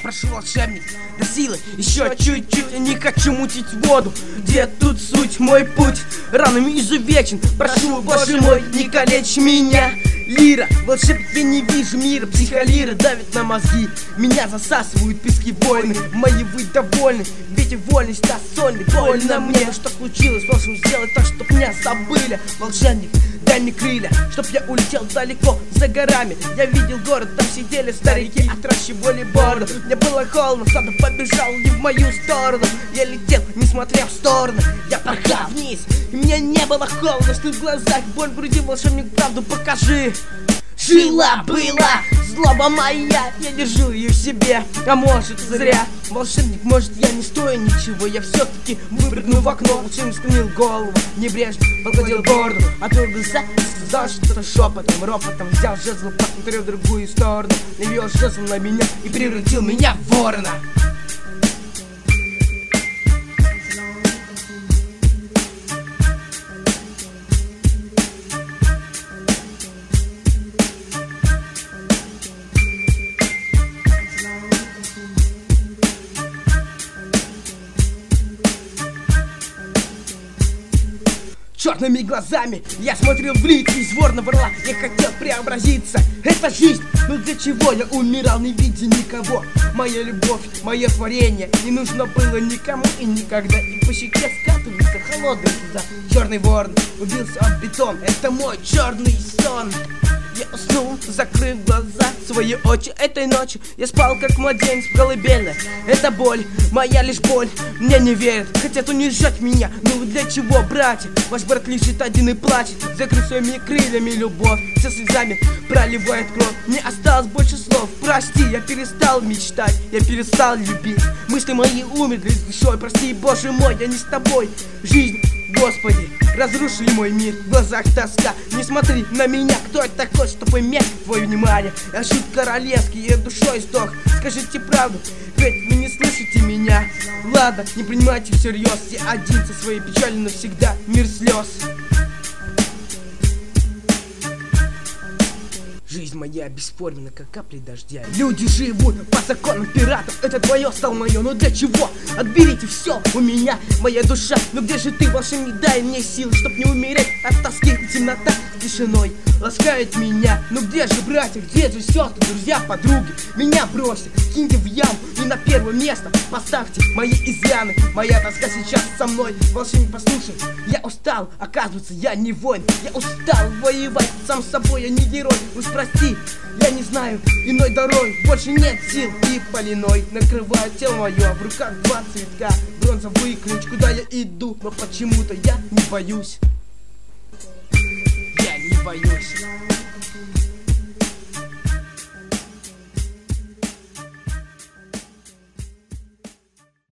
прошу, волшебник, до силы еще чуть-чуть. Я не хочу мутить воду, где тут суть? Мой путь ранами изувечен. Прошу, Боже мой, не калечь меня. Лира, волшебник, я не вижу мира. Психолира давит на мозги, меня засасывают пески войны. Мои вы довольны, ведь вольность та сольный. Больно мне, что случилось, должен сделать так, чтоб меня забыли. Волшебник, дай мне крылья, чтоб я улетел далеко за горами. Я видел город, там сидели старики, отращивали бороду. Мне было холодно, кто-то побежал не в мою сторону. Я летел, не смотря в сторону, я порхал вниз, и мне не было холодно. Что в глазах, боль в груди, волшебник, правду покажи. Жила-была злоба моя, я держу ее в себе, а может зря. Волшебник, может я не стою ничего, я все-таки выпрыгну в окно. Волшебник склонил голову, небрежно погладил бороду, открыл глаза и сказал что-то шепотом, ропотом. Взял жезл, посмотрел в другую сторону, навел жезл на меня и превратил меня в ворона. Черными глазами я смотрел в лица из ворного орла. Я хотел преобразиться, это жизнь, но для чего я умирал, не видя никого? Моя любовь, мое творение не нужно было никому и никогда. И по щеке скатывается холодный слеза. Черный ворон убился об бетон, это мой черный сон. Я уснул, закрыв глаза, свои очи этой ночью. Я спал как младенец в колыбельной. Это боль, моя лишь боль. Мне не верят, хотят унижать меня. Ну для чего, братья? Ваш брат лежит один и плачет, закрыв своими крыльями любовь. Все слезами проливает кровь. Мне осталось больше слов. Прости, я перестал мечтать, я перестал любить. Мысли мои умерли с душой. Прости, Боже мой, я не с тобой. Жизнь, Господи, разрушили мой мир, в глазах тоска. Не смотри на меня, кто я такой, чтобы иметь твое внимание. Я шут королевский, я душой сдох. Скажите правду, ведь вы не слышите меня. Ладно, не принимайте всерьез, я один со своей печалью навсегда, мир слез. Жизнь моя бесформенна, как капли дождя. Люди живут по законам пиратов. Это твое, стало мое, но для чего? Отберите все у меня, моя душа. Но где же ты, волшебник, дай мне силы, чтоб не умереть от тоски. Темнота тишиной ласкает меня. Но где же братья, где же сестры, друзья, подруги? Меня бросьте, киньте в яму и на первое место поставьте мои изъяны. Моя тоска сейчас со мной. Волшебник, послушай, я устал, оказывается, я не воин. Я устал воевать сам с собой, я не герой. Уж прости, я не знаю иной дороги. Больше нет сил и полиной накрывает тело мое. В руках два цветка, бронзовый ключ. Куда я иду, но почему-то я не боюсь. Я не боюсь.